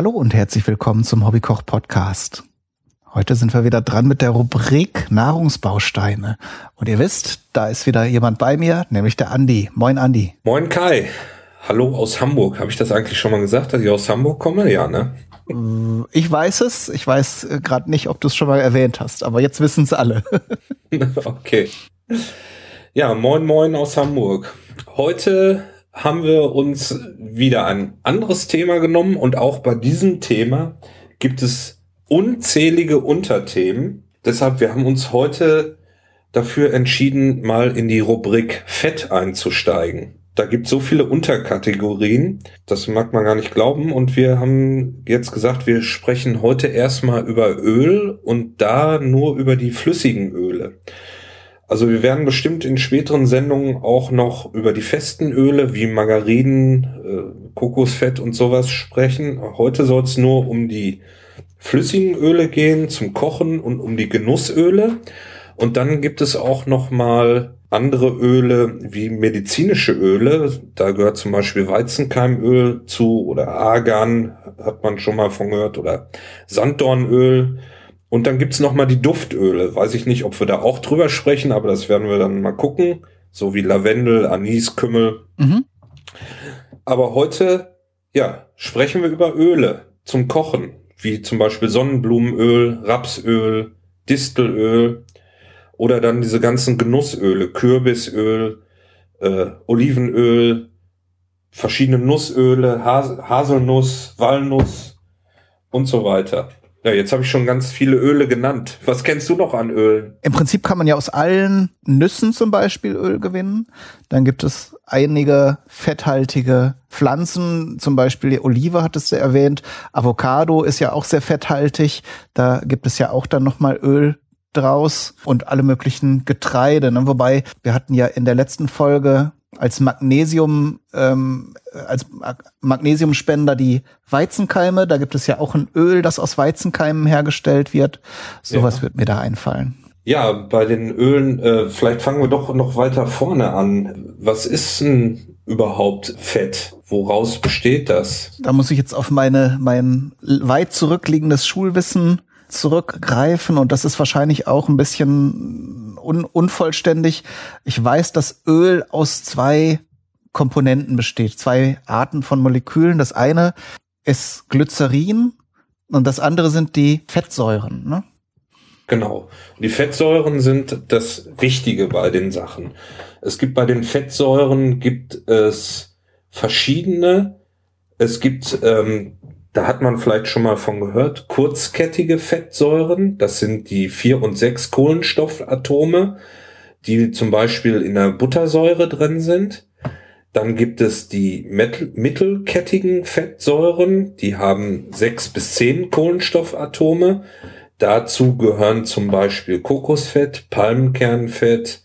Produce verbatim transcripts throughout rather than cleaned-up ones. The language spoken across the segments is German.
Hallo und herzlich willkommen zum Hobbykoch-Podcast. Heute sind wir wieder dran mit der Rubrik Nahrungsbausteine. Und ihr wisst, da ist wieder jemand bei mir, nämlich der Andi. Moin Andi. Moin Kai. Hallo aus Hamburg. Habe ich das eigentlich schon mal gesagt, dass ich aus Hamburg komme? Ja, ne? Ich weiß es. Ich weiß gerade nicht, ob du es schon mal erwähnt hast, aber jetzt wissen es alle. Okay. Ja, moin moin aus Hamburg. Heute haben wir uns wieder ein anderes Thema genommen und auch bei diesem Thema gibt es unzählige Unterthemen. Deshalb, wir haben uns heute dafür entschieden, mal in die Rubrik Fett einzusteigen. Da gibt es so viele Unterkategorien, das mag man gar nicht glauben. Und wir haben jetzt gesagt, wir sprechen heute erstmal über Öl und da nur über die flüssigen Öle. Also wir werden bestimmt in späteren Sendungen auch noch über die festen Öle wie Margarinen, äh, Kokosfett und sowas sprechen. Heute soll es nur um die flüssigen Öle gehen zum Kochen und um die Genussöle. Und dann gibt es auch noch mal andere Öle wie medizinische Öle. Da gehört zum Beispiel Weizenkeimöl zu oder Argan, hat man schon mal von gehört, oder Sanddornöl. Und dann gibt's noch mal die Duftöle. Weiß ich nicht, ob wir da auch drüber sprechen, aber das werden wir dann mal gucken. So wie Lavendel, Anis, Kümmel. Mhm. Aber heute, ja, sprechen wir über Öle zum Kochen. Wie zum Beispiel Sonnenblumenöl, Rapsöl, Distelöl. Oder dann diese ganzen Genussöle, Kürbisöl, äh, Olivenöl, verschiedene Nussöle, Has- Haselnuss, Walnuss und so weiter. Ja, jetzt habe ich schon ganz viele Öle genannt. Was kennst du noch an Ölen? Im Prinzip kann man ja aus allen Nüssen zum Beispiel Öl gewinnen. Dann gibt es einige fetthaltige Pflanzen, zum Beispiel die Olive hattest du erwähnt. Avocado ist ja auch sehr fetthaltig. Da gibt es ja auch dann nochmal Öl draus und alle möglichen Getreide. Ne? Wobei, wir hatten ja in der letzten Folge als Magnesium, ähm, als Magnesiumspender die Weizenkeime. Da gibt es ja auch ein Öl, das aus Weizenkeimen hergestellt wird. Sowas ja. Wird mir da einfallen. Ja, bei den Ölen, äh, vielleicht fangen wir doch noch weiter vorne an. Was ist denn überhaupt Fett? Woraus besteht das? Da muss ich jetzt auf meine mein weit zurückliegendes Schulwissen zurückgreifen und das ist wahrscheinlich auch ein bisschen un- unvollständig. Ich weiß, dass Öl aus zwei Komponenten besteht, zwei Arten von Molekülen. Das eine ist Glycerin und das andere sind die Fettsäuren, ne? Genau. Die Fettsäuren sind das Wichtige bei den Sachen. Es gibt bei den Fettsäuren gibt es verschiedene. Es gibt ähm, Da hat man vielleicht schon mal von gehört, kurzkettige Fettsäuren, das sind die vier und sechs Kohlenstoffatome, die zum Beispiel in der Buttersäure drin sind. Dann gibt es die mittelkettigen Fettsäuren, die haben sechs bis zehn Kohlenstoffatome. Dazu gehören zum Beispiel Kokosfett, Palmkernfett.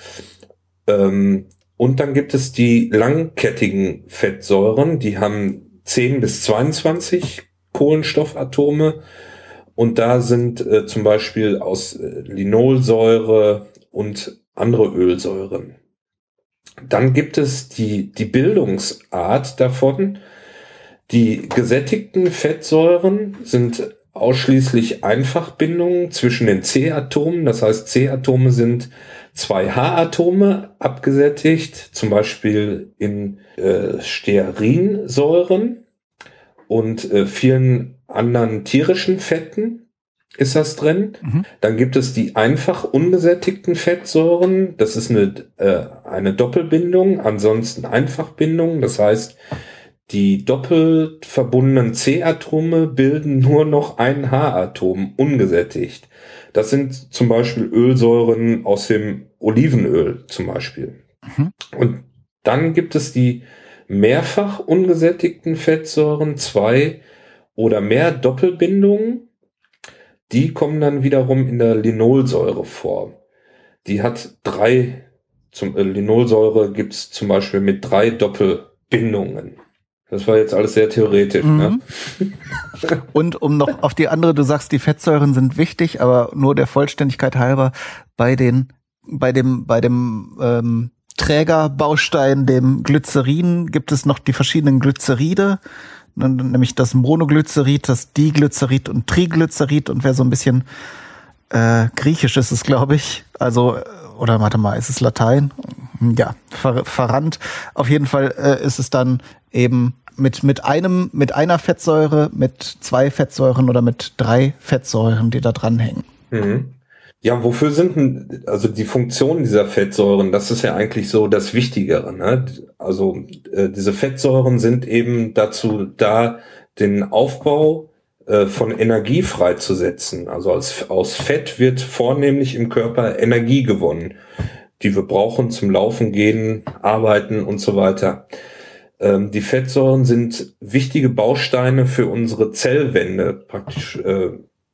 Ähm, und dann gibt es die langkettigen Fettsäuren, die haben zehn bis zweiundzwanzig Kohlenstoffatome und da sind äh, zum Beispiel aus äh, Linolsäure und andere Ölsäuren. Dann gibt es die, die Bildungsart davon. Die gesättigten Fettsäuren sind ausschließlich Einfachbindungen zwischen den C-Atomen. Das heißt, C-Atome sind zwei H-Atome abgesättigt, zum Beispiel in äh, Stearinsäuren und äh, vielen anderen tierischen Fetten ist das drin. Mhm. Dann gibt es die einfach ungesättigten Fettsäuren. Das ist eine, äh, eine Doppelbindung, ansonsten Einfachbindung. Das heißt, die doppelt verbundenen C-Atome bilden nur noch ein H-Atom, ungesättigt. Das sind zum Beispiel Ölsäuren aus dem Olivenöl zum Beispiel. Mhm. Und dann gibt es die mehrfach ungesättigten Fettsäuren, zwei oder mehr Doppelbindungen. Die kommen dann wiederum in der Linolsäure vor. Die hat drei, zum äh, Linolsäure gibt es zum Beispiel mit drei Doppelbindungen. Das war jetzt alles sehr theoretisch, mhm. ne? Und um noch auf die andere, du sagst, die Fettsäuren sind wichtig, aber nur der Vollständigkeit halber, bei den, bei dem, bei dem ähm, Trägerbaustein, dem Glycerin, gibt es noch die verschiedenen Glyceride. nämlich das Monoglycerid, das Diglycerid und Triglycerid. Und wer so ein bisschen äh, griechisch ist, ist, glaube ich, also, oder warte mal, ist es Latein? Ja, ver, verrannt. Auf jeden Fall äh, ist es dann eben mit mit einem mit einer Fettsäure, mit zwei Fettsäuren oder mit drei Fettsäuren, die da dranhängen. Mhm. Ja, wofür sind denn, also die Funktionen dieser Fettsäuren, das ist ja eigentlich so das Wichtigere, ne? Also äh, diese Fettsäuren sind eben dazu da, den Aufbau äh, von Energie freizusetzen. Also als, aus Fett wird vornehmlich im Körper Energie gewonnen, die wir brauchen zum Laufen, Gehen, Arbeiten und so weiter. Ähm, die Fettsäuren sind wichtige Bausteine für unsere Zellwände, praktisch äh,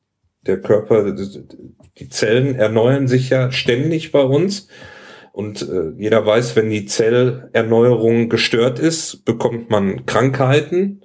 der Körper, die Zellen erneuern sich ja ständig bei uns und äh, jeder weiß, wenn die Zellerneuerung gestört ist, bekommt man Krankheiten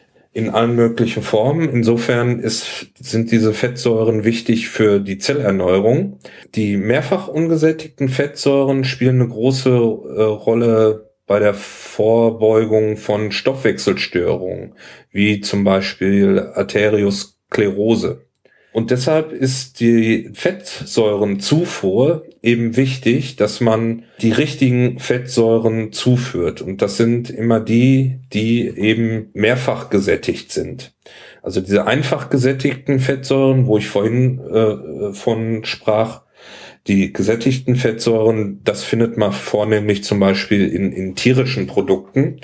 in allen möglichen Formen. Insofern ist, sind diese Fettsäuren wichtig für die Zellerneuerung. Die mehrfach ungesättigten Fettsäuren spielen eine große äh, Rolle bei der Vorbeugung von Stoffwechselstörungen, wie zum Beispiel Arteriosklerose. Und deshalb ist die Fettsäurenzufuhr eben wichtig, dass man die richtigen Fettsäuren zuführt. Und das sind immer die, die eben mehrfach gesättigt sind. Also diese einfach gesättigten Fettsäuren, wo ich vorhin äh, von sprach, die gesättigten Fettsäuren, das findet man vornehmlich zum Beispiel in, in tierischen Produkten.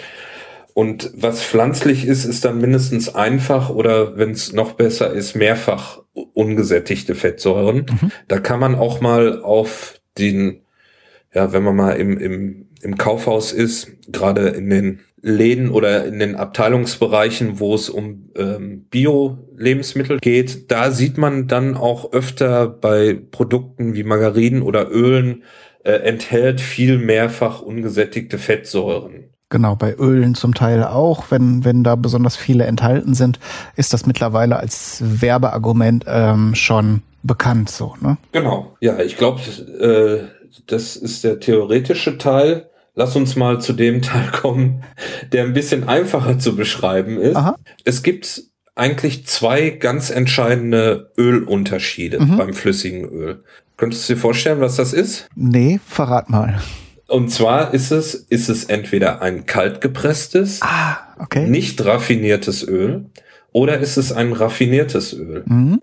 Und was pflanzlich ist, ist dann mindestens einfach oder wenn es noch besser ist, mehrfach ungesättigte Fettsäuren. Mhm. Da kann man auch mal auf den, ja, wenn man mal im, im, im Kaufhaus ist, gerade in den Läden oder in den Abteilungsbereichen, wo es um ähm, Bio-Lebensmittel geht, da sieht man dann auch öfter bei Produkten wie Margarinen oder Ölen, äh, enthält viel mehrfach ungesättigte Fettsäuren. Genau, bei Ölen zum Teil auch. Wenn wenn da besonders viele enthalten sind, ist das mittlerweile als Werbeargument ähm, schon bekannt so, ne? Genau. Ja, ich glaube, äh, das ist der theoretische Teil. Lass uns mal zu dem Teil kommen, der ein bisschen einfacher zu beschreiben ist. Aha. Es gibt eigentlich zwei ganz entscheidende Ölunterschiede mhm. beim flüssigen Öl. Könntest du dir vorstellen, was das ist? Nee, verrat mal. Und zwar ist es, ist es entweder ein kaltgepresstes, ah, okay. nicht raffiniertes Öl oder ist es ein raffiniertes Öl. Mhm.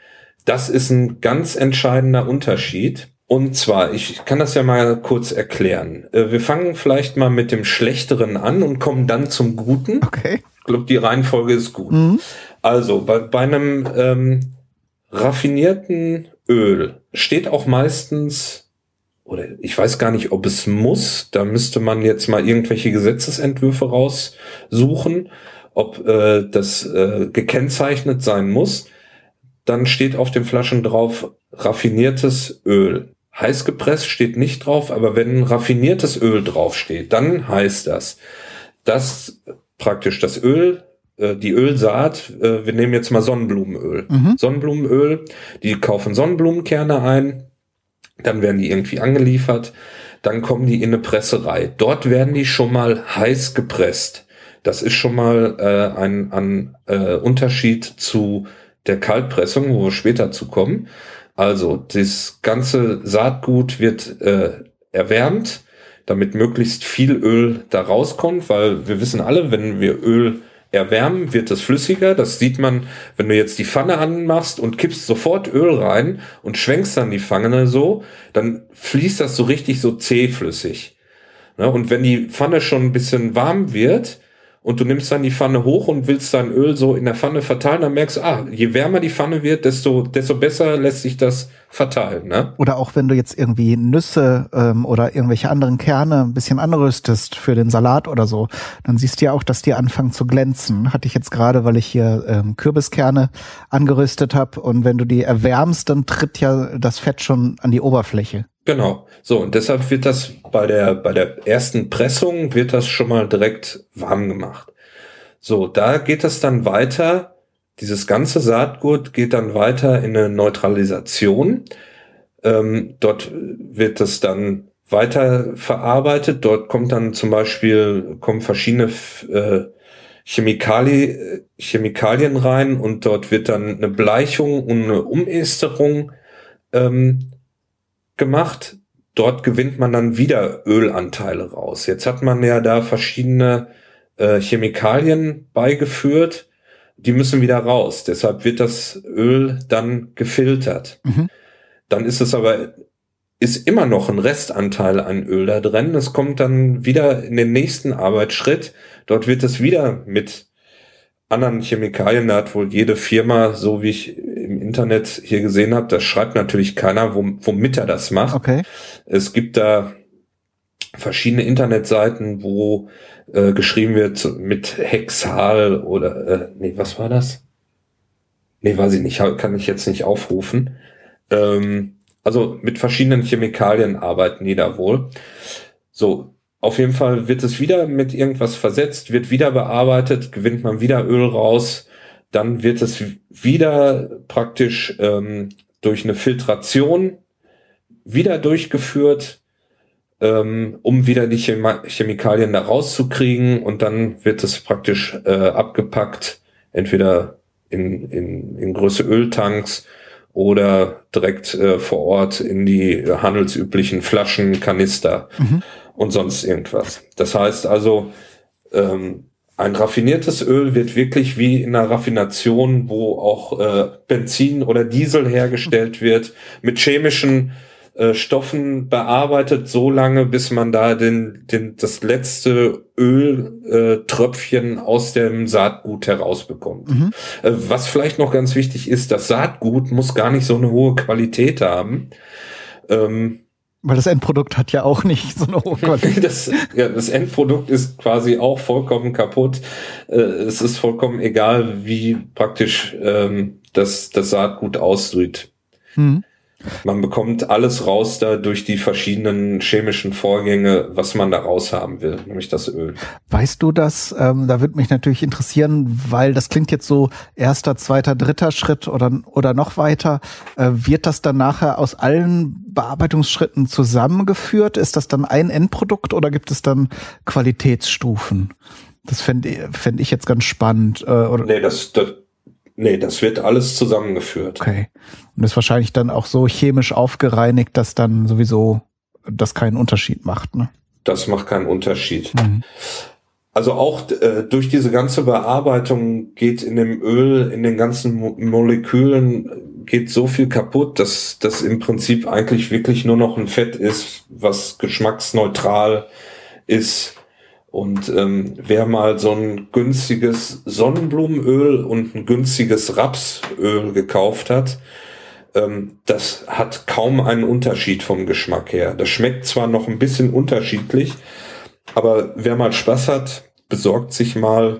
Das ist ein ganz entscheidender Unterschied. Und zwar, ich kann das ja mal kurz erklären. Wir fangen vielleicht mal mit dem Schlechteren an und kommen dann zum Guten. Okay. Ich glaube, die Reihenfolge ist gut. Mhm. Also, bei, bei einem ähm, raffinierten Öl steht auch meistens, oder ich weiß gar nicht, ob es muss, da müsste man jetzt mal irgendwelche Gesetzesentwürfe raussuchen, ob äh, das äh, gekennzeichnet sein muss. Dann steht auf den Flaschen drauf raffiniertes Öl. Heiß gepresst steht nicht drauf, aber wenn ein raffiniertes Öl draufsteht, dann heißt das, dass praktisch das Öl, äh, die Ölsaat, äh, wir nehmen jetzt mal Sonnenblumenöl. Mhm. Sonnenblumenöl, die kaufen Sonnenblumenkerne ein, dann werden die irgendwie angeliefert, dann kommen die in eine Presserei. Dort werden die schon mal heiß gepresst. Das ist schon mal äh, ein, ein äh, Unterschied zu der Kaltpressung, wo wir später zu kommen. Also das ganze Saatgut wird äh, erwärmt, damit möglichst viel Öl da rauskommt, weil wir wissen alle, wenn wir Öl erwärmen, wird es flüssiger. Das sieht man, wenn du jetzt die Pfanne anmachst und kippst sofort Öl rein und schwenkst dann die Pfanne so, dann fließt das so richtig so zähflüssig. Ne? Und wenn die Pfanne schon ein bisschen warm wird und du nimmst dann die Pfanne hoch und willst dein Öl so in der Pfanne verteilen, dann merkst du, ah, je wärmer die Pfanne wird, desto desto besser lässt sich das verteilen. Ne? Oder auch wenn du jetzt irgendwie Nüsse ähm, oder irgendwelche anderen Kerne ein bisschen anrüstest für den Salat oder so, dann siehst du ja auch, dass die anfangen zu glänzen. Hatte ich jetzt gerade, weil ich hier ähm, Kürbiskerne angerüstet habe. Und wenn du die erwärmst, dann tritt ja das Fett schon an die Oberfläche. Genau. So, und deshalb wird das bei der, bei der ersten Pressung wird das schon mal direkt warm gemacht. So, da geht es dann weiter. Dieses ganze Saatgut geht dann weiter in eine Neutralisation. Ähm, dort wird es dann weiter verarbeitet. Dort kommt dann zum Beispiel, kommen verschiedene, äh, Chemikalie, Chemikalien rein und dort wird dann eine Bleichung und eine Umesterung ähm, gemacht. Dort gewinnt man dann wieder Ölanteile raus. Jetzt hat man ja da verschiedene äh, Chemikalien beigeführt, die müssen wieder raus. Deshalb wird das Öl dann gefiltert. Mhm. Dann ist es aber, ist immer noch ein Restanteil an Öl da drin. Es kommt dann wieder in den nächsten Arbeitsschritt. Dort wird es wieder mit anderen Chemikalien, da hat wohl jede Firma, so wie ich im Internet hier gesehen habe, das schreibt natürlich keiner, womit er das macht. Okay. Es gibt da verschiedene Internetseiten, wo äh, geschrieben wird mit Hexal oder, äh, nee, was war das? Nee, weiß ich nicht, kann ich jetzt nicht aufrufen. Ähm, also mit verschiedenen Chemikalien arbeiten die da wohl. So, auf jeden Fall wird es wieder mit irgendwas versetzt, wird wieder bearbeitet, gewinnt man wieder Öl raus, dann wird es wieder praktisch ähm, durch eine Filtration wieder durchgeführt, ähm, um wieder die Chema- Chemikalien da rauszukriegen, und dann wird es praktisch äh, abgepackt, entweder in, in, in große Öltanks oder direkt äh, vor Ort in die handelsüblichen Flaschen, Kanister mhm. und sonst irgendwas. Das heißt also, ähm, ein raffiniertes Öl wird wirklich wie in einer Raffination, wo auch äh, Benzin oder Diesel hergestellt wird, mit chemischen äh, Stoffen bearbeitet, so lange, bis man da den, den, das letzte Öltröpfchen äh, aus dem Saatgut herausbekommt. Mhm. Äh, was vielleicht noch ganz wichtig ist, das Saatgut muss gar nicht so eine hohe Qualität haben. Ähm, Weil das Endprodukt hat ja auch nicht so eine hohe Qualität. das, ja, das Endprodukt ist quasi auch vollkommen kaputt. Äh, es ist vollkommen egal, wie praktisch ähm, das, das Saatgut aussieht. Mhm. Man bekommt alles raus da durch die verschiedenen chemischen Vorgänge, was man da raus haben will, nämlich das Öl. Weißt du das? Ähm, da würde mich natürlich interessieren, weil das klingt jetzt so erster, zweiter, dritter Schritt oder oder noch weiter. Äh, wird das dann nachher aus allen Bearbeitungsschritten zusammengeführt? Ist das dann ein Endprodukt oder gibt es dann Qualitätsstufen? Das fände fänd ich jetzt ganz spannend. Äh, oder? Nee, das, das Nee, das wird alles zusammengeführt. Okay. Und ist wahrscheinlich dann auch so chemisch aufgereinigt, dass dann sowieso das keinen Unterschied macht, ne? Das macht keinen Unterschied. Mhm. Also auch äh, durch diese ganze Bearbeitung geht in dem Öl, in den ganzen Mo- Molekülen geht so viel kaputt, dass das im Prinzip eigentlich wirklich nur noch ein Fett ist, was geschmacksneutral ist. Und ähm, wer mal so ein günstiges Sonnenblumenöl und ein günstiges Rapsöl gekauft hat, ähm, das hat kaum einen Unterschied vom Geschmack her. Das schmeckt zwar noch ein bisschen unterschiedlich, aber wer mal Spaß hat, besorgt sich mal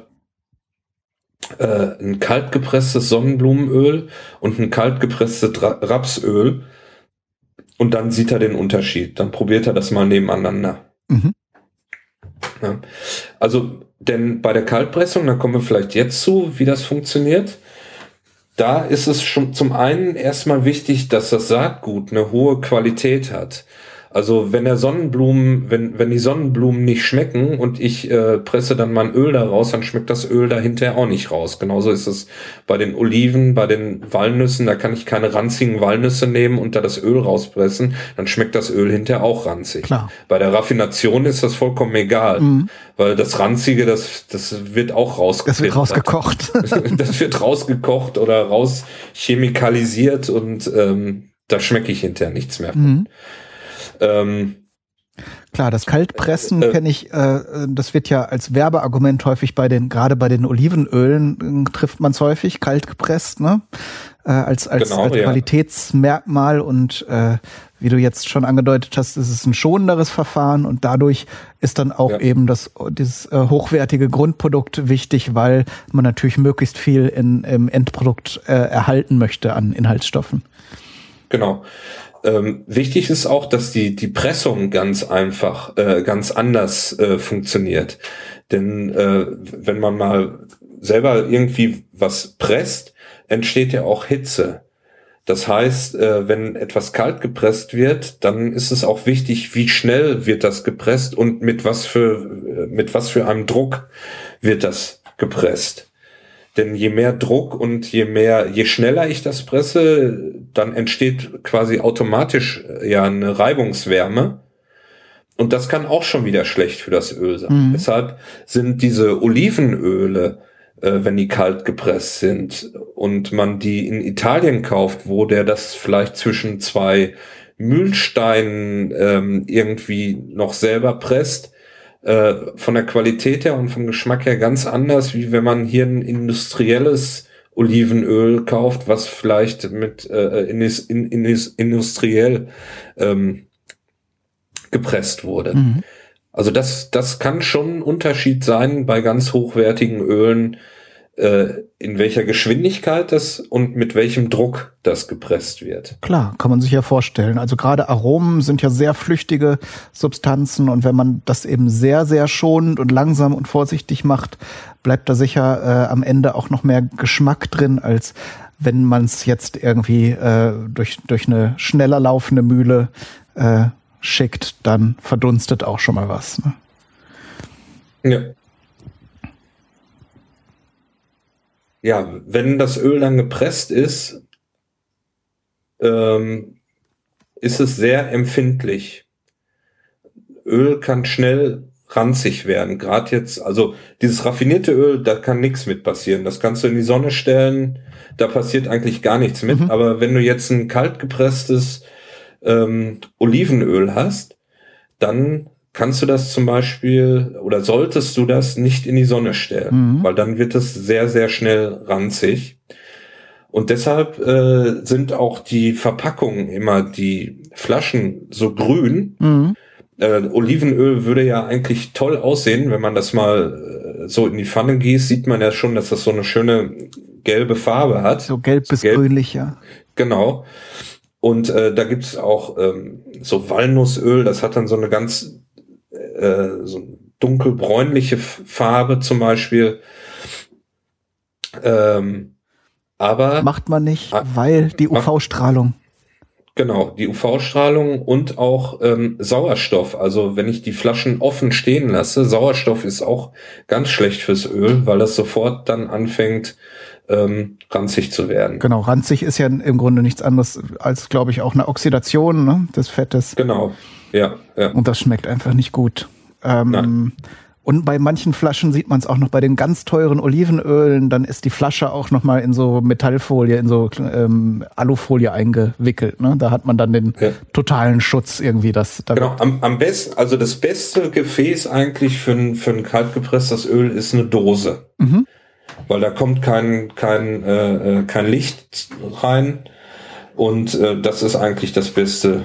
äh, ein kaltgepresstes Sonnenblumenöl und ein kaltgepresstes Ra- Rapsöl, und dann sieht er den Unterschied. Dann probiert er das mal nebeneinander. Mhm. Ja. Also, denn bei der Kaltpressung, da kommen wir vielleicht jetzt zu, wie das funktioniert. Da ist es schon zum einen erstmal wichtig, dass das Saatgut eine hohe Qualität hat. Also wenn der Sonnenblumen, wenn wenn die Sonnenblumen nicht schmecken und ich äh, presse dann mein Öl da raus, dann schmeckt das Öl da hinterher auch nicht raus. Genauso ist es bei den Oliven, bei den Walnüssen. Da kann ich keine ranzigen Walnüsse nehmen und da das Öl rauspressen, dann schmeckt das Öl hinterher auch ranzig. Klar. Bei der Raffination ist das vollkommen egal, mhm. weil das Ranzige, das das wird auch rausgefiltert. Das wird rausgekocht. Das wird rausgekocht oder rauschemikalisiert und ähm, da schmecke ich hinterher nichts mehr von. Mhm. Ähm, Klar, das Kaltpressen äh, kenne ich, äh, das wird ja als Werbeargument häufig bei den, gerade bei den Olivenölen äh, trifft man es häufig, kalt gepresst, ne? Äh, als als, genau, als Qualitätsmerkmal, und äh, wie du jetzt schon angedeutet hast, ist es ein schonenderes Verfahren, und dadurch ist dann auch ja. eben das dieses äh, hochwertige Grundprodukt wichtig, weil man natürlich möglichst viel in, im Endprodukt äh, erhalten möchte an Inhaltsstoffen. Genau. Ähm, wichtig ist auch, dass die die Pressung ganz einfach, äh, ganz anders äh, funktioniert. Denn äh, wenn man mal selber irgendwie was presst, entsteht ja auch Hitze. Das heißt, äh, wenn etwas kalt gepresst wird, dann ist es auch wichtig, wie schnell wird das gepresst und mit was für mit was für einem Druck wird das gepresst. Denn je mehr Druck und je mehr, je schneller ich das presse, dann entsteht quasi automatisch ja eine Reibungswärme. Und das kann auch schon wieder schlecht für das Öl sein. Mhm. Deshalb sind diese Olivenöle, äh, wenn die kalt gepresst sind und man die in Italien kauft, wo der das vielleicht zwischen zwei Mühlsteinen ähm, irgendwie noch selber presst, von der Qualität her und vom Geschmack her ganz anders, wie wenn man hier ein industrielles Olivenöl kauft, was vielleicht mit äh, indus, in, indus, industriell ähm, gepresst wurde. Mhm. Also das, das kann schon ein Unterschied sein bei ganz hochwertigen Ölen, äh, in welcher Geschwindigkeit das und mit welchem Druck das gepresst wird. Klar, kann man sich ja vorstellen. Also gerade Aromen sind ja sehr flüchtige Substanzen und wenn man das eben sehr, sehr schonend und langsam und vorsichtig macht, bleibt da sicher äh, am Ende auch noch mehr Geschmack drin, als wenn man es jetzt irgendwie äh, durch, durch eine schneller laufende Mühle äh, schickt, dann verdunstet auch schon mal was. Ne? Ja. Ja, wenn das Öl dann gepresst ist, ähm, ist es sehr empfindlich. Öl kann schnell ranzig werden. Gerade jetzt, also dieses raffinierte Öl, da kann nichts mit passieren. Das kannst du in die Sonne stellen, da passiert eigentlich gar nichts mit. Mhm. Aber wenn du jetzt ein kalt gepresstes ähm, Olivenöl hast, dann kannst du das zum Beispiel oder solltest du das nicht in die Sonne stellen, mhm. weil dann wird es sehr, sehr schnell ranzig. Und deshalb äh, sind auch die Verpackungen immer, die Flaschen so grün. Mhm. Äh, Olivenöl würde ja eigentlich toll aussehen, wenn man das mal äh, so in die Pfanne gießt, sieht man ja schon, dass das so eine schöne gelbe Farbe hat. So gelb bis gelb, grünlich, ja. Genau. Und äh, da gibt's auch ähm, so Walnussöl, das hat dann so eine ganz so dunkelbräunliche Farbe zum Beispiel. Ähm, aber macht man nicht, weil die U V-Strahlung. Genau, die U V-Strahlung und auch ähm, Sauerstoff. Also wenn ich die Flaschen offen stehen lasse, Sauerstoff ist auch ganz schlecht fürs Öl, weil das sofort dann anfängt, ähm, ranzig zu werden. Genau, ranzig ist ja im Grunde nichts anderes als, glaube ich, auch eine Oxidation, ne, des Fettes. Genau. Ja, ja. Und das schmeckt einfach nicht gut. Ähm, und bei manchen Flaschen sieht man es auch noch bei den ganz teuren Olivenölen, dann ist die Flasche auch noch mal in so Metallfolie, in so ähm, Alufolie eingewickelt. Ne? Da hat man dann den ja. totalen Schutz irgendwie. Das, genau, am, am besten, also das beste Gefäß eigentlich für ein, für ein kaltgepresstes Öl ist eine Dose. Mhm. Weil da kommt kein, kein, äh, kein Licht rein und äh, das ist eigentlich das Beste.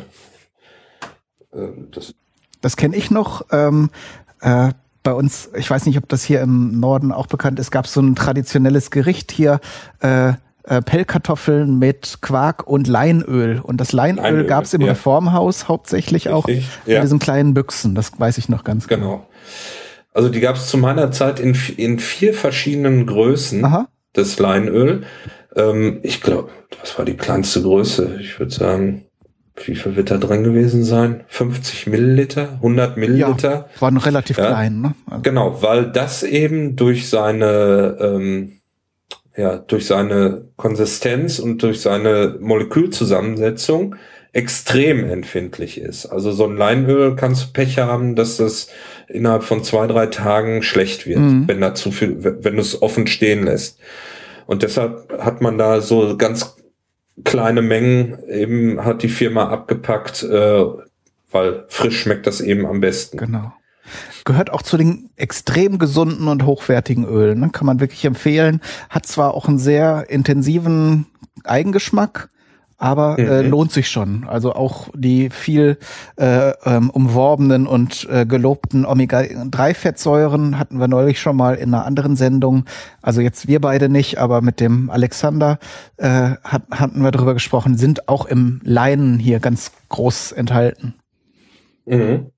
Das, das kenne ich noch. Ähm, äh, bei uns, ich weiß nicht, ob das hier im Norden auch bekannt ist, gab es so ein traditionelles Gericht hier, äh, äh, Pellkartoffeln mit Quark und Leinöl. Und das Leinöl, Leinöl gab es im ja. Reformhaus hauptsächlich auch Richtig, in ja. diesen kleinen Büchsen. Das weiß ich noch ganz genau. Genau. Also die gab es zu meiner Zeit in, in vier verschiedenen Größen, Aha. das Leinöl. Ähm, ich glaube, was war die kleinste Größe? Ich würde sagen... Wie viel wird da drin gewesen sein? fünfzig Milliliter? hundert Milliliter? Ja, war noch relativ ja, klein, ne? Also. Genau, weil das eben durch seine, ähm, ja, durch seine Konsistenz und durch seine Molekülzusammensetzung extrem empfindlich ist. Also so ein Leinöl kannst du Pech haben, dass das innerhalb von zwei, drei Tagen schlecht wird, mhm. wenn da zu viel, wenn du es offen stehen lässt. Und deshalb hat man da so ganz kleine Mengen eben hat die Firma abgepackt, äh, weil frisch schmeckt das eben am besten. Genau. Gehört auch zu den extrem gesunden und hochwertigen Ölen. Ne? Kann man wirklich empfehlen. Hat zwar auch einen sehr intensiven Eigengeschmack, aber mhm. äh, lohnt sich schon. Also auch die viel äh, ähm, umworbenen und äh, gelobten Omega drei Fettsäuren hatten wir neulich schon mal in einer anderen Sendung. Also jetzt wir beide nicht, aber mit dem Alexander äh, hat, hatten wir darüber gesprochen, sind auch im Leinen hier ganz groß enthalten. Mhm.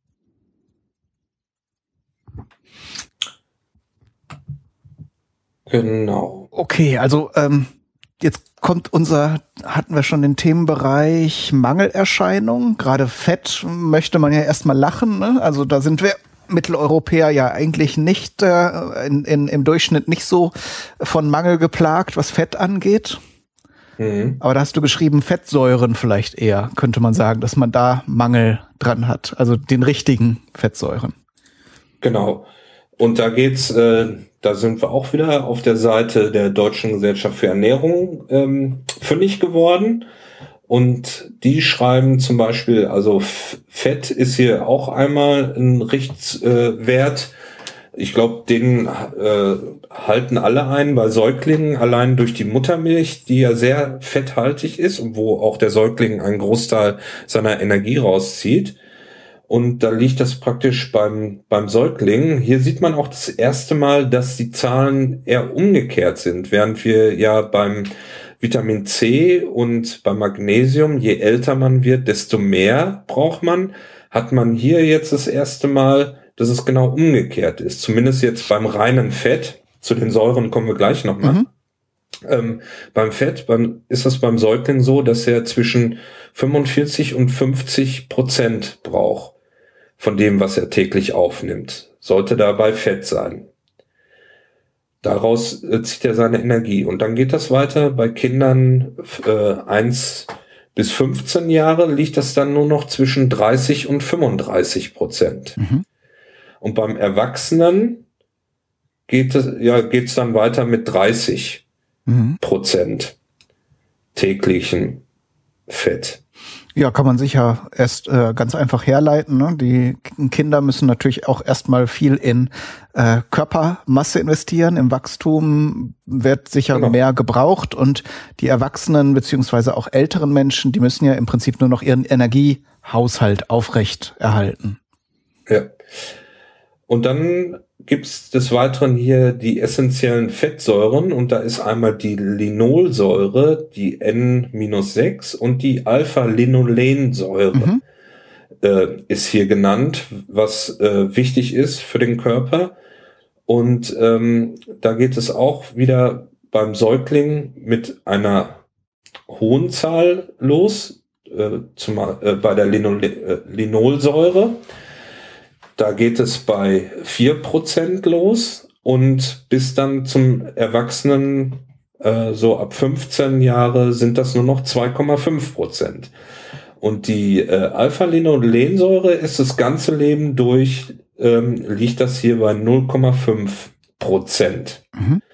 Genau. Okay, also ähm, jetzt kommt unser, hatten wir schon den Themenbereich Mangelerscheinung. Gerade Fett möchte man ja erstmal lachen, ne? Also da sind wir Mitteleuropäer ja eigentlich nicht äh, in, in, im Durchschnitt nicht so von Mangel geplagt, was Fett angeht. Mhm. Aber da hast du geschrieben, Fettsäuren vielleicht eher, könnte man sagen, dass man da Mangel dran hat. Also den richtigen Fettsäuren. Genau. Und da geht's, äh, da sind wir auch wieder auf der Seite der Deutschen Gesellschaft für Ernährung ähm, fündig geworden. Und die schreiben zum Beispiel, also Fett ist hier auch einmal ein Richtwert. Ich glaube, den äh, halten alle ein bei Säuglingen, allein durch die Muttermilch, die ja sehr fetthaltig ist und wo auch der Säugling einen Großteil seiner Energie rauszieht. Und da liegt das praktisch beim beim Säugling. Hier sieht man auch das erste Mal, dass die Zahlen eher umgekehrt sind, während wir ja beim Vitamin C und beim Magnesium, je älter man wird, desto mehr braucht man, hat man hier jetzt das erste Mal, dass es genau umgekehrt ist. Zumindest jetzt beim reinen Fett. Zu den Säuren kommen wir gleich nochmal. Mhm. Ähm, beim Fett beim, ist es beim Säugling so, dass er zwischen fünfundvierzig und fünfzig Prozent braucht von dem, was er täglich aufnimmt. Sollte dabei Fett sein. Daraus äh, zieht er seine Energie. Und dann geht das weiter. Bei Kindern äh, eins bis fünfzehn Jahre liegt das dann nur noch zwischen dreißig und fünfunddreißig Prozent. Mhm. Und beim Erwachsenen geht es ja geht's dann weiter mit dreißig mhm. Prozent täglichen Fett. Ja, kann man sicher erst äh, ganz einfach herleiten. Ne? Die Kinder müssen natürlich auch erstmal viel in äh, Körpermasse investieren. Im Wachstum wird sicher genau. mehr gebraucht und die Erwachsenen beziehungsweise auch älteren Menschen, die müssen ja im Prinzip nur noch ihren Energiehaushalt aufrecht erhalten. Ja. Und dann gibt's des Weiteren hier die essentiellen Fettsäuren und da ist einmal die Linolsäure, die N sechs und die Alpha-Linolensäure mhm. äh, ist hier genannt, was äh, wichtig ist für den Körper. Und ähm, da geht es auch wieder beim Säugling mit einer hohen Zahl los, äh, zum, äh, bei der Linol- äh, Linolsäure. Da geht es bei vier Prozent los und bis dann zum Erwachsenen, äh, so ab fünfzehn Jahre, sind das nur noch zwei Komma fünf Prozent. Und die äh, Alpha-Linolensäure ist das ganze Leben durch, ähm, liegt das hier bei null Komma fünf Prozent. Mhm.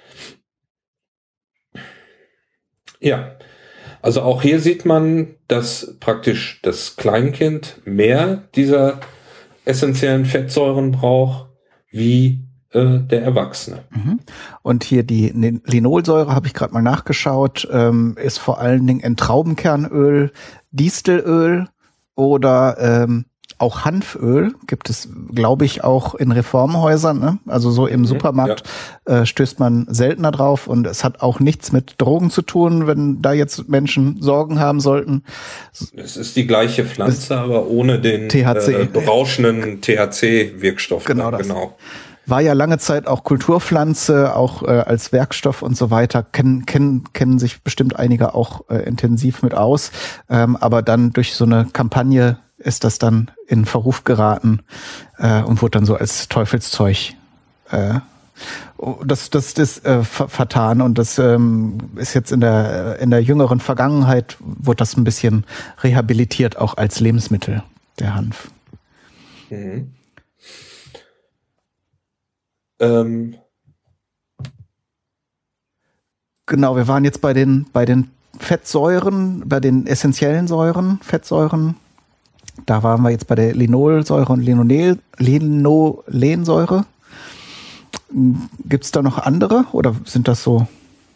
Ja, also auch hier sieht man, dass praktisch das Kleinkind mehr dieser essentiellen Fettsäuren braucht wie äh, der Erwachsene. Und hier die Linolsäure, habe ich gerade mal nachgeschaut, ähm, ist vor allen Dingen in Traubenkernöl, Distelöl oder ähm, auch Hanföl. Gibt es, glaube ich, auch in Reformhäusern. Ne? Also so im mhm, Supermarkt ja. äh, stößt man seltener drauf und es hat auch nichts mit Drogen zu tun, wenn da jetzt Menschen Sorgen haben sollten. Es ist die gleiche Pflanze, es aber ohne den T H C. Äh, berauschenden T H C-Wirkstoff. Genau das. Genau. War ja lange Zeit auch Kulturpflanze, auch äh, als Werkstoff und so weiter. Kennen, kennen, kennen sich bestimmt einige auch äh, intensiv mit aus. Ähm, aber dann durch so eine Kampagne ist das dann in Verruf geraten äh, und wurde dann so als Teufelszeug äh, das das das äh, vertan und das ähm, ist jetzt in der in der jüngeren Vergangenheit wurde das ein bisschen rehabilitiert auch als Lebensmittel, der Hanf. Mhm. Ähm. Genau, wir waren jetzt bei den bei den Fettsäuren, bei den essentiellen Säuren, Fettsäuren. Da waren wir jetzt bei der Linolsäure und Linolel, Linolensäure. Gibt es da noch andere oder sind das so?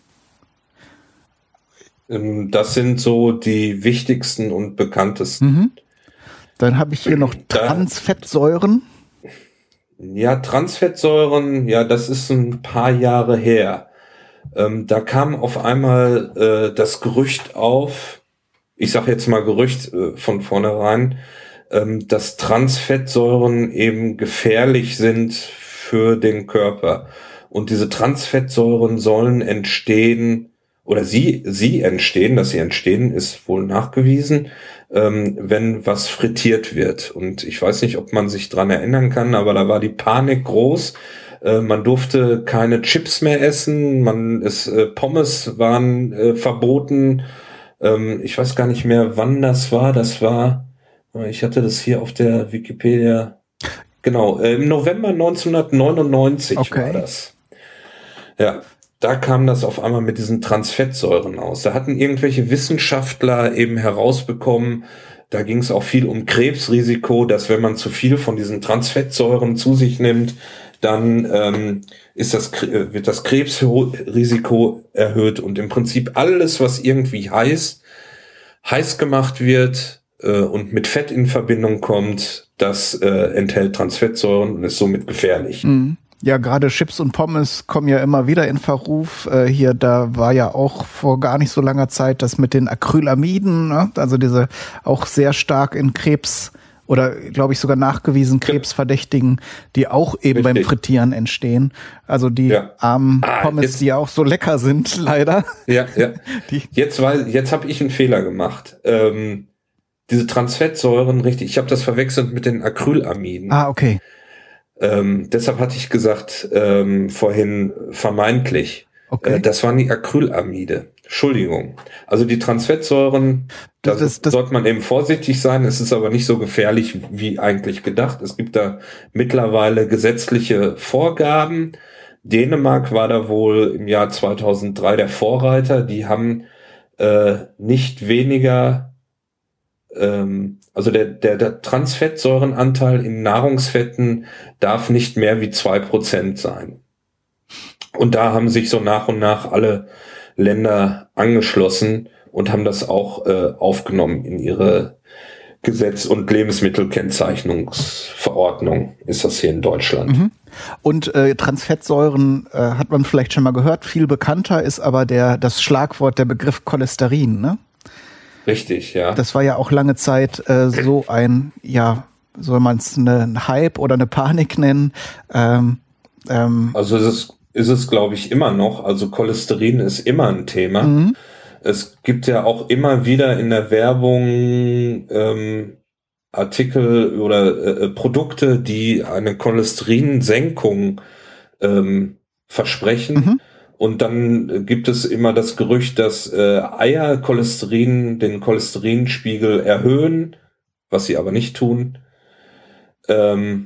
Das sind so die wichtigsten und bekanntesten. Mhm. Dann habe ich hier noch Transfettsäuren. Ja, Transfettsäuren, ja, das ist ein paar Jahre her. Ähm, da kam auf einmal äh, das Gerücht auf, ich sage jetzt mal Gerücht äh, von vornherein, ähm, dass Transfettsäuren eben gefährlich sind für den Körper. Und diese Transfettsäuren sollen entstehen oder sie, sie entstehen, dass sie entstehen, ist wohl nachgewiesen, ähm, wenn was frittiert wird. Und ich weiß nicht, ob man sich dran erinnern kann, aber da war die Panik groß. Äh, man durfte keine Chips mehr essen, man, es, äh, Pommes waren äh, verboten. Ähm, ich weiß gar nicht mehr, wann das war. Das war, ich hatte das hier auf der Wikipedia. Genau, äh, im November neunzehnhundertneunundneunzig okay. war das. Ja. Da kam das auf einmal mit diesen Transfettsäuren aus. Da hatten irgendwelche Wissenschaftler eben herausbekommen, da ging es auch viel um Krebsrisiko, dass wenn man zu viel von diesen Transfettsäuren zu sich nimmt, dann ähm, ist das, wird das Krebsrisiko erhöht. Und im Prinzip alles, was irgendwie heiß, heiß gemacht wird äh, und mit Fett in Verbindung kommt, das äh, enthält Transfettsäuren und ist somit gefährlich. Mhm. Ja, gerade Chips und Pommes kommen ja immer wieder in Verruf. Äh, hier, da war ja auch vor gar nicht so langer Zeit das mit den Acrylamiden, ne? Also diese auch sehr stark in Krebs oder glaube ich sogar nachgewiesen Krebsverdächtigen, die auch eben Richtig. beim Frittieren entstehen. Also die ja. armen ah, Pommes, jetzt, die ja auch so lecker sind, leider. Ja, ja. Die. Jetzt, jetzt habe ich einen Fehler gemacht. Ähm, diese Transfettsäuren, richtig, ich habe das verwechselt mit den Acrylamiden. Ah, okay. Ähm, deshalb hatte ich gesagt, ähm, vorhin vermeintlich. Okay. Äh, das waren die Acrylamide. Entschuldigung. Also die Transfettsäuren, da das, das, sollte man eben vorsichtig sein. Es ist aber nicht so gefährlich wie eigentlich gedacht. Es gibt da mittlerweile gesetzliche Vorgaben. Dänemark war da wohl im Jahr zweitausenddrei der Vorreiter. Die haben äh, nicht weniger ähm, Also der, der, der Transfettsäurenanteil in Nahrungsfetten darf nicht mehr wie zwei Prozent sein. Und da haben sich so nach und nach alle Länder angeschlossen und haben das auch äh, aufgenommen in ihre Gesetz- und Lebensmittelkennzeichnungsverordnung, ist das hier in Deutschland. Mhm. Und äh, Transfettsäuren äh, hat man vielleicht schon mal gehört. Viel bekannter ist aber der das Schlagwort, der Begriff Cholesterin, ne? Richtig, ja. Das war ja auch lange Zeit äh, so ein, ja, soll man es einen Hype oder eine Panik nennen? Ähm, ähm, also es ist, ist es, glaube ich, immer noch. Also Cholesterin ist immer ein Thema. Mhm. Es gibt ja auch immer wieder in der Werbung ähm, Artikel oder äh, Produkte, die eine Cholesterinsenkung ähm, versprechen. Mhm. Und dann gibt es immer das Gerücht, dass äh, Eier Cholesterin, den Cholesterinspiegel erhöhen, was sie aber nicht tun. Ähm,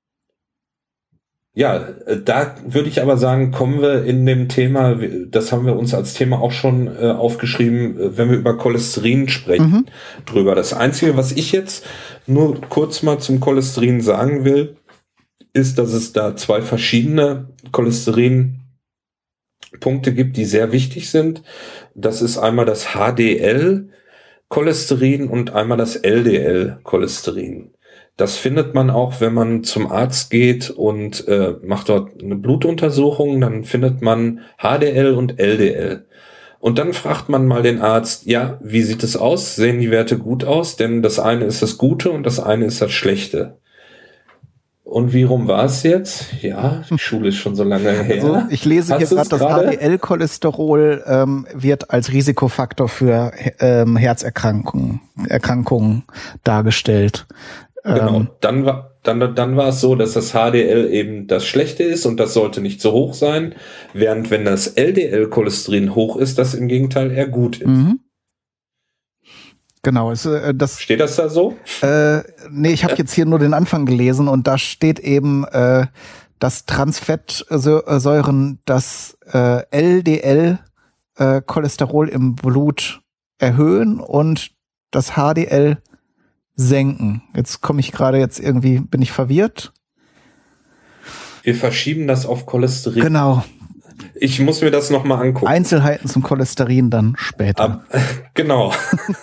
ja, da würde ich aber sagen, kommen wir in dem Thema, das haben wir uns als Thema auch schon äh, aufgeschrieben, wenn wir über Cholesterin sprechen, mhm. drüber. Das Einzige, was ich jetzt nur kurz mal zum Cholesterin sagen will, ist, dass es da zwei verschiedene Cholesterin Punkte gibt, die sehr wichtig sind. Das ist einmal das H D L-Cholesterin und einmal das L D L-Cholesterin. Das findet man auch, wenn man zum Arzt geht und äh, macht dort eine Blutuntersuchung, dann findet man H D L und L D L. Und dann fragt man mal den Arzt, ja, wie sieht es aus? Sehen die Werte gut aus? Denn das eine ist das Gute und das eine ist das Schlechte. Und wie rum war es jetzt? Ja, die Schule ist schon so lange her. Also ich lese hier gerade, das H D L-Cholesterol ähm, wird als Risikofaktor für ähm, Herzerkrankungen Erkrankungen dargestellt. Genau, ähm, dann war dann, dann war es so, dass das H D L eben das Schlechte ist und das sollte nicht so hoch sein, während wenn das L D L-Cholesterin hoch ist, das im Gegenteil eher gut ist. Mhm. Genau, es, äh, das steht das da so? Äh, nee, ich habe jetzt hier nur den Anfang gelesen und da steht eben, äh, dass Transfettsäuren das äh, L D L-Cholesterol äh, im Blut erhöhen und das H D L senken. Jetzt komme ich gerade jetzt irgendwie, bin ich verwirrt? Wir verschieben das auf Cholesterin. Genau. Ich muss mir das nochmal angucken. Einzelheiten zum Cholesterin dann später. Ab, genau.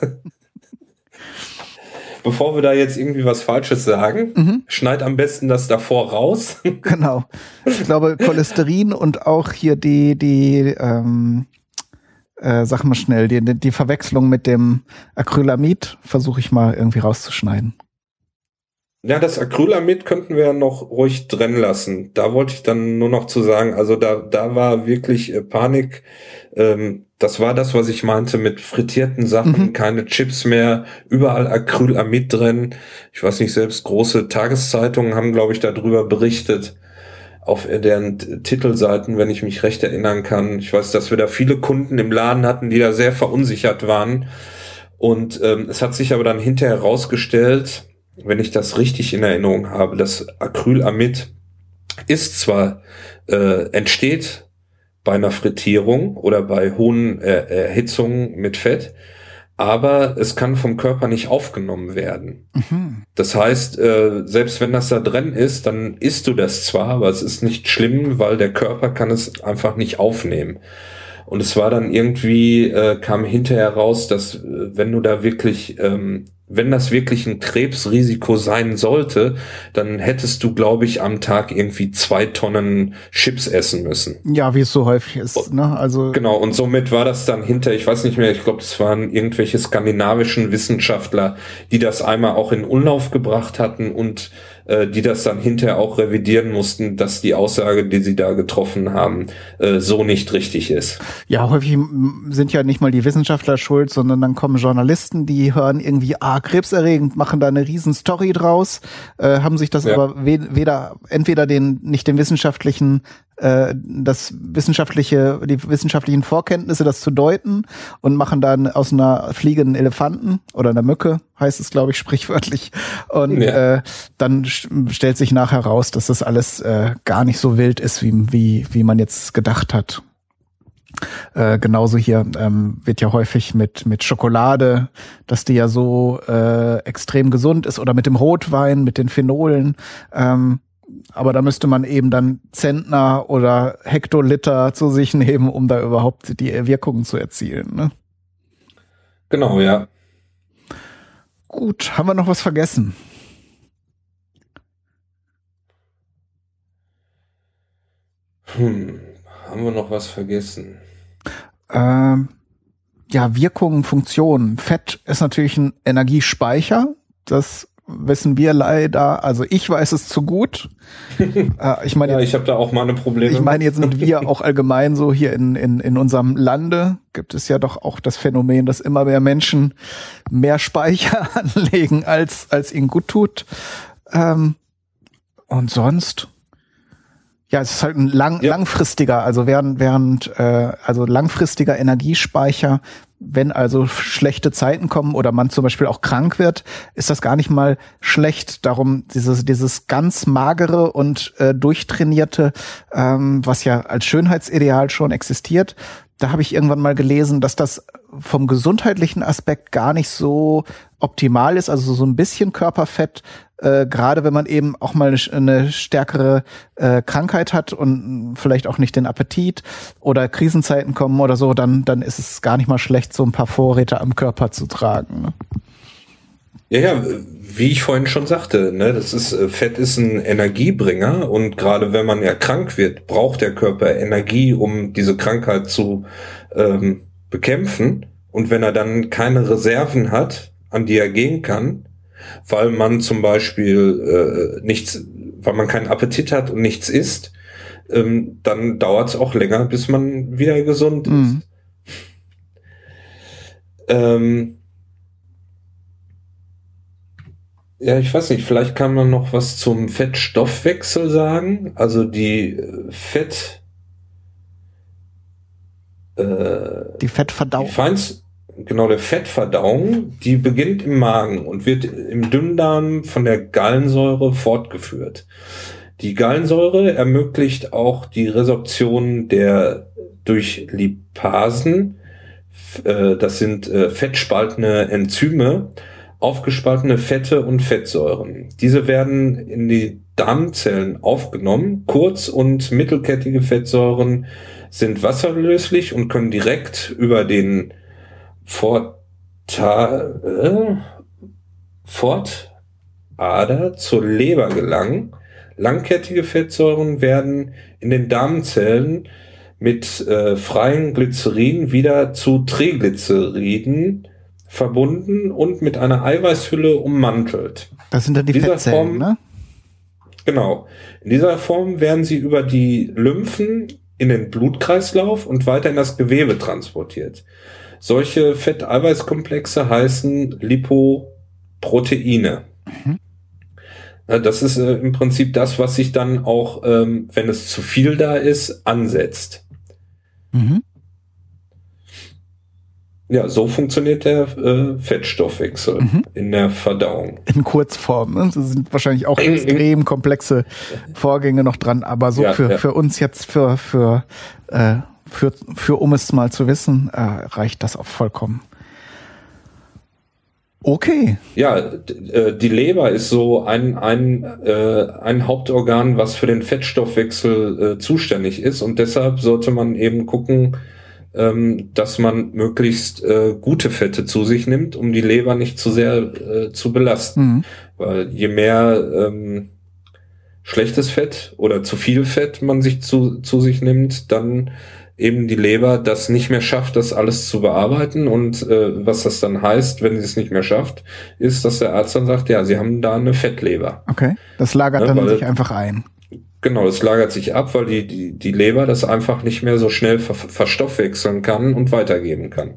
Bevor wir da jetzt irgendwie was Falsches sagen, mhm. schneid am besten das davor raus. Genau. Ich glaube, Cholesterin und auch hier die, die ähm, äh, sag mal schnell, die, die Verwechslung mit dem Acrylamid versuche ich mal irgendwie rauszuschneiden. Ja, das Acrylamid könnten wir ja noch ruhig drin lassen. Da wollte ich dann nur noch zu sagen, also da, da war wirklich äh, Panik. Ähm, das war das, was ich meinte mit frittierten Sachen, mhm. keine Chips mehr, überall Acrylamid drin. Ich weiß nicht, selbst große Tageszeitungen haben, glaube ich, darüber berichtet. Auf deren Titelseiten, wenn ich mich recht erinnern kann. Ich weiß, dass wir da viele Kunden im Laden hatten, die da sehr verunsichert waren. Und ähm, es hat sich aber dann hinterher herausgestellt, wenn ich das richtig in Erinnerung habe, das Acrylamid ist zwar, äh, entsteht bei einer Frittierung oder bei hohen äh, Erhitzungen mit Fett, aber es kann vom Körper nicht aufgenommen werden. Mhm. Das heißt, äh, selbst wenn das da drin ist, dann isst du das zwar, aber es ist nicht schlimm, weil der Körper kann es einfach nicht aufnehmen. Und es war dann irgendwie, äh, kam hinterher raus, dass äh, wenn du da wirklich, ähm, wenn das wirklich ein Krebsrisiko sein sollte, dann hättest du, glaube ich, am Tag irgendwie zwei Tonnen Chips essen müssen. Ja, wie es so häufig ist, ne? Also genau, und somit war das dann hinter, ich weiß nicht mehr, ich glaube, das waren irgendwelche skandinavischen Wissenschaftler, die das einmal auch in Umlauf gebracht hatten und äh, die das dann hinterher auch revidieren mussten, dass die Aussage, die sie da getroffen haben, äh, so nicht richtig ist. Ja, häufig sind ja nicht mal die Wissenschaftler schuld, sondern dann kommen Journalisten, die hören irgendwie, ah, krebserregend, machen da eine riesen Story draus, äh, haben sich das ja. aber weder, entweder den, nicht den wissenschaftlichen, äh, das wissenschaftliche, die wissenschaftlichen Vorkenntnisse, das zu deuten und machen dann aus einer fliegenden Elefanten oder einer Mücke, heißt es, glaube ich, sprichwörtlich. Und ja. äh, dann stellt sich nachher raus, dass das alles äh, gar nicht so wild ist, wie, wie, wie man jetzt gedacht hat. Äh, genauso hier ähm, wird ja häufig mit mit Schokolade, dass die ja so äh, extrem gesund ist, oder mit dem Rotwein, mit den Phenolen. Ähm, aber da müsste man eben dann Zentner oder Hektoliter zu sich nehmen, um da überhaupt die Wirkungen zu erzielen. Ne? Genau, ja. Gut, haben wir noch was vergessen? Hm. Haben wir noch was vergessen? Ähm, ja, Wirkungen, Funktionen. Fett ist natürlich ein Energiespeicher. Das wissen wir leider. Also ich weiß es zu gut. äh, ich meine, ja, ich habe da auch meine Probleme. Ich meine jetzt mit wir auch allgemein so hier in, in, in unserem Lande gibt es ja doch auch das Phänomen, dass immer mehr Menschen mehr Speicher anlegen, als, als ihnen gut tut. Ähm, und sonst... Ja, es ist halt ein lang, ja. langfristiger, also während, während, äh, also langfristiger Energiespeicher, wenn also schlechte Zeiten kommen oder man zum Beispiel auch krank wird, ist das gar nicht mal schlecht. Darum dieses, dieses ganz magere und äh, durchtrainierte, ähm, was ja als Schönheitsideal schon existiert, da habe ich irgendwann mal gelesen, dass das vom gesundheitlichen Aspekt gar nicht so optimal ist, also so ein bisschen Körperfett, äh, gerade wenn man eben auch mal eine, eine stärkere äh, Krankheit hat und vielleicht auch nicht den Appetit oder Krisenzeiten kommen oder so, dann dann ist es gar nicht mal schlecht, so ein paar Vorräte am Körper zu tragen. Ne? Ja, ja, wie ich vorhin schon sagte, ne, das ist Fett ist ein Energiebringer und gerade wenn man ja krank wird, braucht der Körper Energie, um diese Krankheit zu ähm, bekämpfen. Und wenn er dann keine Reserven hat, an die er gehen kann, weil man zum Beispiel äh, nichts, weil man keinen Appetit hat und nichts isst, ähm, dann dauert es auch länger, bis man wieder gesund ist. Mhm. Ähm, ja, ich weiß nicht, vielleicht kann man noch was zum Fettstoffwechsel sagen. Also die Fett... Äh, die Fettverdauung. Die feinst, genau, der Fettverdauung, die beginnt im Magen und wird im Dünndarm von der Gallensäure fortgeführt. Die Gallensäure ermöglicht auch die Resorption der durch Lipasen, äh, das sind äh, fettspaltende Enzyme, aufgespaltene Fette und Fettsäuren. Diese werden in die Darmzellen aufgenommen. Kurz- und mittelkettige Fettsäuren sind wasserlöslich und können direkt über den Forta, äh, Fortader zur Leber gelangen. Langkettige Fettsäuren werden in den Darmzellen mit äh, freien Glycerin wieder zu Triglyceriden verbunden und mit einer Eiweißhülle ummantelt. Das sind dann die Fettzellen, Form, ne? Genau. In dieser Form werden sie über die Lymphen in den Blutkreislauf und weiter in das Gewebe transportiert. Solche Fett-Eiweißkomplexe heißen Lipoproteine. Mhm. Das ist äh, im Prinzip das, was sich dann auch, ähm, wenn es zu viel da ist, ansetzt. Mhm. Ja, so funktioniert der äh, Fettstoffwechsel mhm. in der Verdauung. In Kurzform. Ne? Das sind wahrscheinlich auch in, extrem in, komplexe Vorgänge noch dran, aber so ja, für, ja. für uns jetzt, für, für, äh, für, für um es mal zu wissen, äh, reicht das auch vollkommen. Okay. Ja, d- die Leber ist so ein, ein, äh, ein Hauptorgan, was für den Fettstoffwechsel äh, zuständig ist, und deshalb sollte man eben gucken, ähm, dass man möglichst äh, gute Fette zu sich nimmt, um die Leber nicht zu sehr äh, zu belasten. Mhm. Weil je mehr ähm, schlechtes Fett oder zu viel Fett man sich zu, zu sich nimmt, dann eben die Leber das nicht mehr schafft, das alles zu bearbeiten. Und äh, was das dann heißt, wenn sie es nicht mehr schafft, ist, dass der Arzt dann sagt, ja, sie haben da eine Fettleber. Okay, das lagert ja, dann sich einfach ein. Genau, das lagert sich ab, weil die, die, die Leber das einfach nicht mehr so schnell ver- verstoffwechseln kann und weitergeben kann.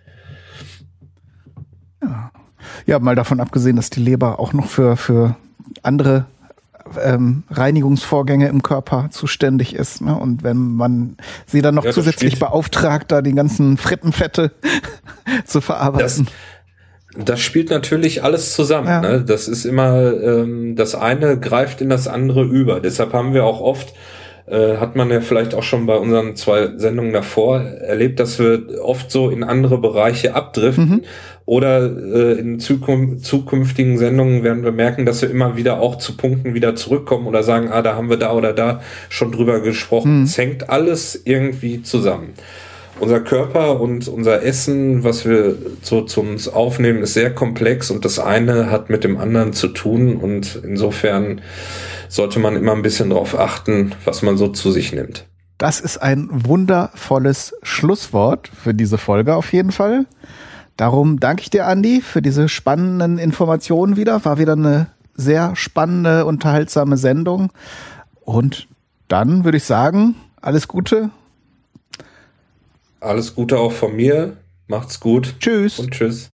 Ja. Ja, mal davon abgesehen, dass die Leber auch noch für, für andere ähm, Reinigungsvorgänge im Körper zuständig ist. Ne? Und wenn man sie dann noch ja, zusätzlich beauftragt, da die ganzen Frittenfette zu verarbeiten. Das Das spielt natürlich alles zusammen. Ja. Ne? Das ist immer, ähm, das eine greift in das andere über. Deshalb haben wir auch oft, äh, hat man ja vielleicht auch schon bei unseren zwei Sendungen davor erlebt, dass wir oft so in andere Bereiche abdriften. Mhm. Oder äh, in Zukunft, zukünftigen Sendungen werden wir merken, dass wir immer wieder auch zu Punkten wieder zurückkommen oder sagen, ah, da haben wir da oder da schon drüber gesprochen. Mhm. Es hängt alles irgendwie zusammen. Unser Körper und unser Essen, was wir so zu uns aufnehmen, ist sehr komplex, und das eine hat mit dem anderen zu tun, und insofern sollte man immer ein bisschen drauf achten, was man so zu sich nimmt. Das ist ein wundervolles Schlusswort für diese Folge auf jeden Fall. Darum danke ich dir, Andi, für diese spannenden Informationen wieder. War wieder eine sehr spannende, unterhaltsame Sendung. Und dann würde ich sagen, alles Gute. Alles Gute auch von mir. Macht's gut. Tschüss. Und tschüss.